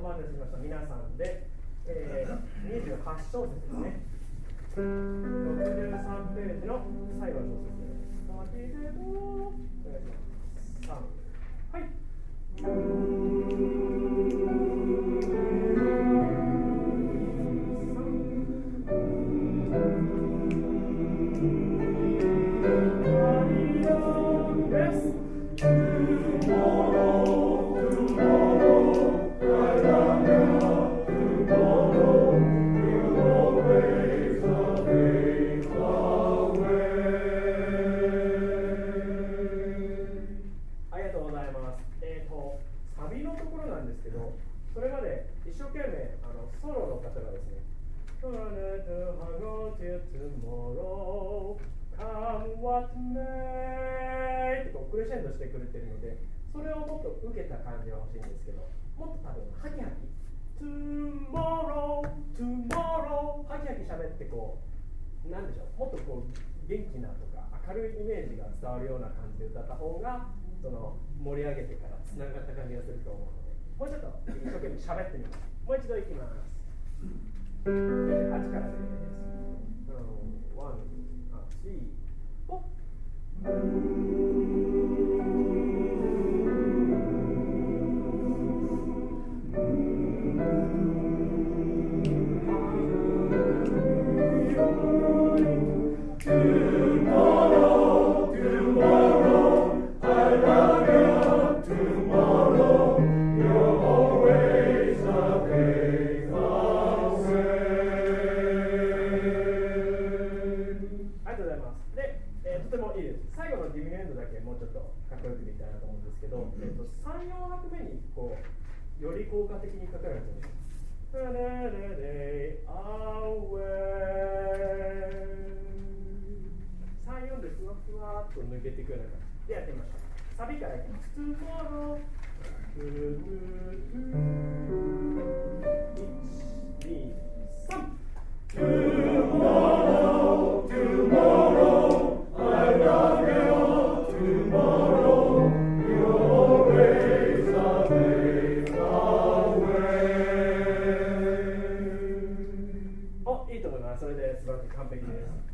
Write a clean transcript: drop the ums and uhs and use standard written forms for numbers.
待たせしました。皆さんで、28小節ですね。63ページの最後の小節です。お願いします。3、はい。サビのところなんですけど、それまで一生懸命ソロの方がですね、Come what may ってこうクレッシェンドしてくれてるので、それをもっと受けた感じが欲しいんですけど、もっと多分ハキハキ Tomorrow ハキハキ喋ってこう、なんでしょう、もっとこう元気なとか明るいイメージが伝わるような感じで歌った方がその盛り上げてからつながった感じがすると思うので、もうちょっと一生懸命喋ってみます。もう一度いきます。8からです。1、3、最後のディミニエンドだけもうちょっとかっこよくできたらなと思うんですけど、3、4拍目にこうより効果的にかかるんですよね。3、4でふわふわっと抜けていくような感じでやってみましょう。サビからいきます。Tomorrow それで素晴らしい、完璧です。